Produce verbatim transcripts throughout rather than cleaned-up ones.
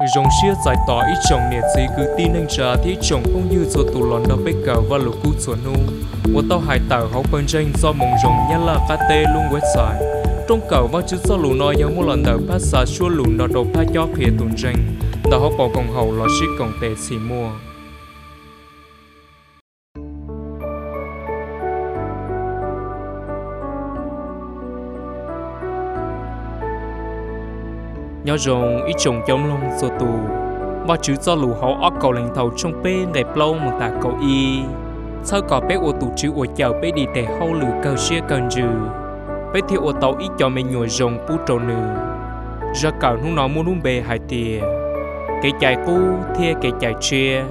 Rong xia giải tỏa ít chồng nè gì cứ tin anh trả thì chồng không như cho tụ lòn đâu biết cả và lục cú chuẩn nu. Và tao hải tàu học bên tranh do mong rong nhá là cá tê luôn website. Trong cầu và chữ do lù nói giống một lần đầu phát xa xua lù nó đầu phát cho phía tuần tranh. Tao học bỏ công hậu là ship công tệ xì mua. Nhớ rồng ít chồng chống lông cho tù và chữ do lù họ óc cầu lành thầu trong bê ngày plau một tạ cầu y sau có bé ô tù chữ ô chào bé đi để hâu lử cầu xia cần trừ bé thì ô tàu ít cho mình nhồi rồng bút trầu nử ra cầu nung nó muốn nung bề hai tìa cái chạy cũ thia cái chạy chia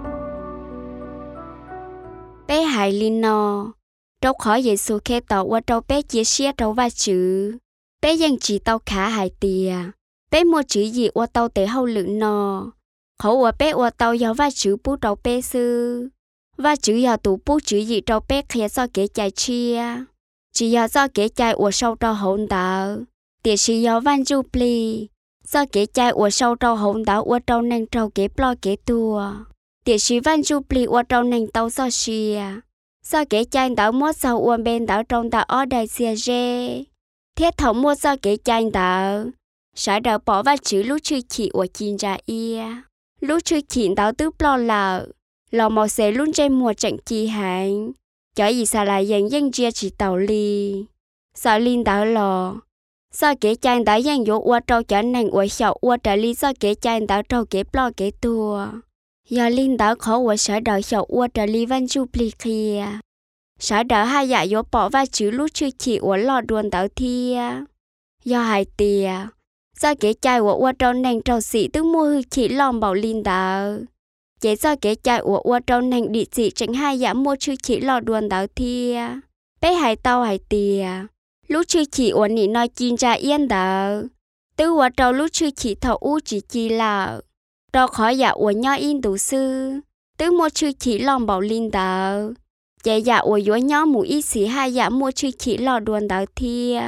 bé hai linh nó trâu khỏi dễ số khe tàu qua trâu bé chia xia trâu và chữ béยังchỉ tàu khá hai tìa bé mua chữ gì qua tàu để hậu lử nọ khẩu qua bé qua tàu giáo và chữ bút trâu bé sư và chữ giáo tụ bút chữ gì trâu bé khía do kế chạy chia chỉ giáo do kế chạy qua sâu trâu hỗn đạo tiệt sĩ giáo văn du pli do kế chạy qua sâu trâu hỗn đạo qua trâu nâng trâu kế plo kế tua tiệt sĩ văn du pli qua trâu nâng tàu do xia do kế chạy đạo mua sau qua bên đạo trong đạo ở đại xia rê thiết thống mua do kế chạy đạo sẽ đỡ bỏ vào chữ lúc chưa chỉ của chín ra ia lúc chưa chỉ đạo tứ lo lợ lò màu xế luôn trên mùa trận chi hành cho gì sao lại dành dân chia chỉ tàu ly sao linh đạo lò sao kế chạy đạo dân dỗ qua trâu trở nên qua sầu qua trả lý sao kế chạy đạo trâu kế lo kế tua giờ linh đạo khó qua sẽ đỡ sầu qua trả lý văn du pli kia sẽ đỡ hai dạ dỗ bỏ vào chữ lúc chưa chỉ của lò đuôn đạo thia do hai tìa do kế chạy của qua trâu nành trâu sĩ tức mua hư chỉ lòng bảo linh đạo chế do kế chạy của qua trâu nành địa chỉ tránh hai dạ mua chữ chỉ lò đuôn đạo thia bé hai tàu hai tìa lúc chữ chỉ của nị nói chín ra yên đạo tức qua trâu lúc chữ chỉ thầu u chỉ chi là trâu khỏi dạ của nhau in đủ sư tức mua chữ chỉ lòng bảo linh đạo chế dạ của dối nhau mũ ít xí hai dạ mua chữ chỉ lò đuôn đạo thia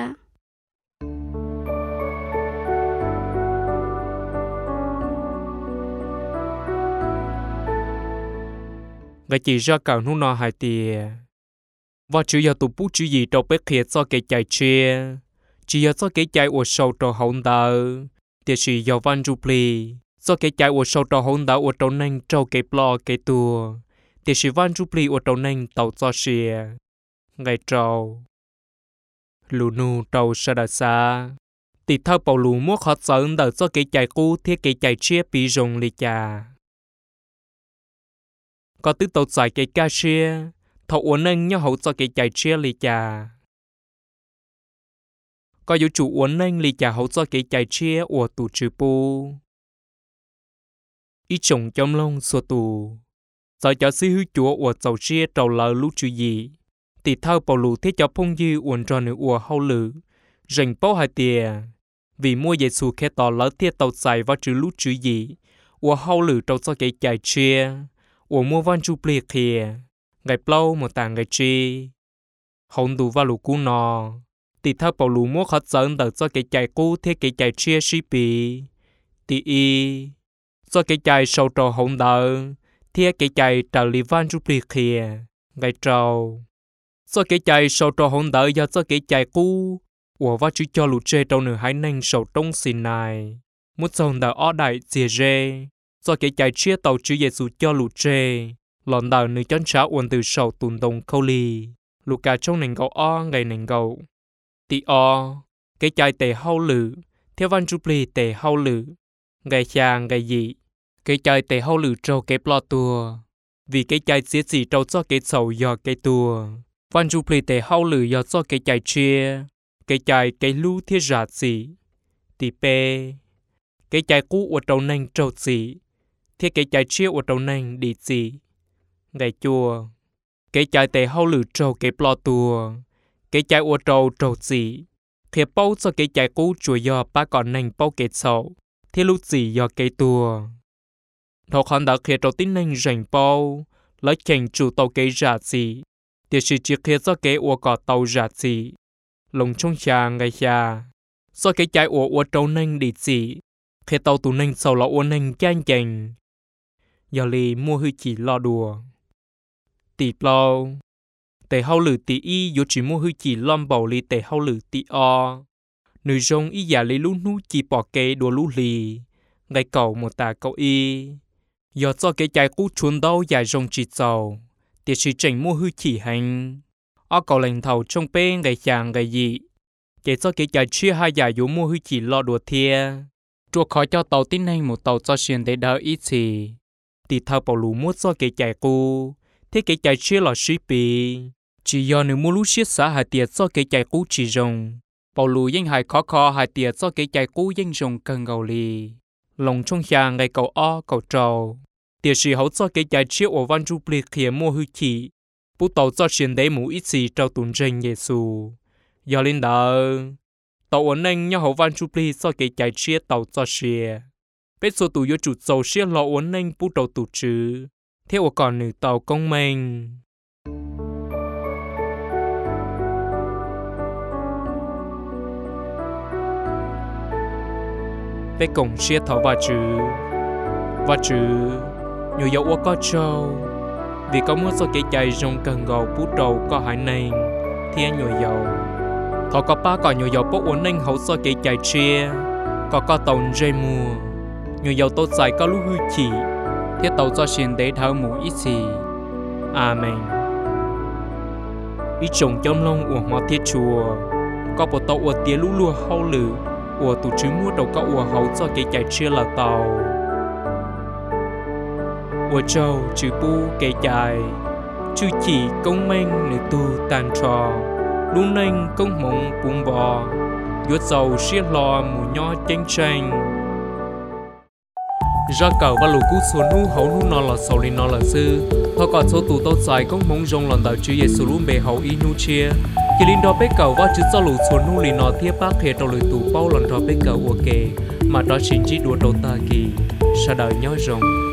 và chỉ ra cầu nung nó hai tìa và chữ giờ tụ bút chữ gì trâu bé khía cho cái chạy chia chỉ giờ cho cái chạy ở sâu trâu hỗn đạo tiệt sĩ giờ văn du pli cho cái chạy ở sâu trâu hỗn đạo ở trâu nành trâu cái plo cái tua tiệt sĩ văn du pli ở trâu nành tàu cho xìa ngày trâu lù nu trâu sa đà sa tịt thao bảo lù mua khó dẫn đỡ cho cái chạy cũ thiết cái chạy chia bị rồng lì chà có tứ tàu giải cái ca chia thầu uốn nâng nhau hậu cho cái chạy chia lì chà có yếu chủ uốn nâng lì chà hậu cho cái chạy chia của tù trừ pu ít chồng trong lông xua tù giờ cho sư hữu chúa của tàu chia trầu lờ lúc chữ gì thì thao bảo lù thiết cho phong dư uốn tròn nữa của hậu lử rình bao hai tìa vì mua giấy xù khe tỏ lỡ thiết tàu giải vào chữ lúc chữ gì của hậu lử trâu cho cái chạy chia của mua văn chu pli kia ngày plau một tàng ngày chi hồng đủ vào lũ cú nò thì thao bảo lũ mua khó dẫn đỡ cho cái chạy cũ thiết cái chạy chia shippi thì y cho cái chạy sâu trâu hồng đỡ thiết cái chạy trở li văn chu pli kia ngày trâu cho cái chạy sâu trâu hồng đỡ do cho cái chạy cũ của vắt chữ cho lũ chê trâu nửa hai nành sầu trong xin này muốn dòng đỡ ở đại dìa rê do cái chạy chia tàu chữ Giêsu cho lũ chê lòn đào nữ chân trả uốn từ sầu tùn đồng khâu lì lũ cả trong nền gấu o ngày nền gấu tì o cái chạy tề hao lử theo văn chu pli tề hao lử ngày chàng ngày gì cái chạy tề hao lử trâu cái plo tua vì cái chạy xía gì trâu cho cái sầu do cái tua văn chu pli tề hao lử do cho cái chạy chia cái chạy cái lú thiết giả gì tì pe cái chạy cũ ở trâu nành trâu gì thiết cái chạy chia ở trâu nành đi gì ngày chùa cái chạy tề hao lử trâu cái plo tua cái chạy ở trâu trâu gì thiết bao cho cái chạy cũ chùa do ba còn nành bao cái sầu thiết lúc gì do cái tua thọ khán đã khi trâu tin nành rảnh bao lấy chành chủ tàu cái giả gì thì sự chỉ khi cho cái ở cỏ tàu giả gì lồng trong trà ngày trà do cái chạy ở ở trâu nành đi gì khi tàu tụ nên sau là uốn nên chán chành giờ lì mua hư chỉ lo đùa tì lâu tề hậu lử tì y yo chỉ mua hư chỉ lom bầu lì tề hậu lử tì o nữ rong y giả lì lú nú chỉ bỏ kê đùa lú lì ngay cầu một tà cầu y giờ cho cái trái cú chuồn đâu dài rong chỉ giàu để chỉ chỉnh mua hư chỉ hành ở cầu lành thầu trong bên ngày chàng ngày gì để cho cái trái chia hai giả yo mua hư chỉ lo đùa thia chuột khỏi cho tàu tin này một tàu cho xuyên để đỡ ít gì thì thao bảo lú mua cho cái trái cú thế cái trái chia là suy bì chỉ do nếu mua lú xiết xã hạt tiệt cho cái trái cú chỉ rong bảo lú danh hại khó khó hạt tiệt cho cái trái cú danh rong cần gầu lì lòng trong nhà ngày cầu o cầu trầu tiệt sĩ hậu cho cái trái chia ở văn du bì kia mua hư chỉ bố tàu cho xuyên để mũ ít gì trâu tuần trình Giêsu giờ lên đờ tàu ổn định nhau hậu văn du bì cho cái trái chia tàu cho xuyên biết số tụ yo chủ dầu xuyên lo ổn định bố tàu tụ chứ theo còn nữ tàu công minh bé cổng xe thảo và chữ và chữ nhiều dấu ô có trâu vì có muốn cho cái chạy rong cần gầu bút đầu có hải nền thiên nhiều dầu thọ có ba còn nhiều dầu bốc ổn định hậu cho cái chạy chia có có tàu dây mùa nhiều dầu tốt dài có lúc hư chỉ thiết tàu cho xuyên để thao mũ ít gì amen ít trồng trong lông uổng hoa thiết chùa có bộ tàu uổng tía lũ lùa hậu lử uổng tụ chứ mua đầu có uổng hậu cho cái chạy chia là tàu uổng trâu chữ bu cái chạy chữ chỉ công minh nữ tu tàn trò lũ nênh công mộng bùm bò yuốt dầu xiết lò mù nho chênh chênh ra cầu và lũ cú xuống nu hậu nu nó là sầu lên nó là sư thọ còn số tụ tốt dài công mong rong lần đầu chữ Giêsu luôn bề hậu y nu chia khi linh đó bé cầu và chữ cho lũ xuống nu lên nó tiếp bác hệ trong lưỡi tụ bao lần đó bé cầu ok mà đó chính chỉ đùa đầu ta kỳ sa đời nhói rong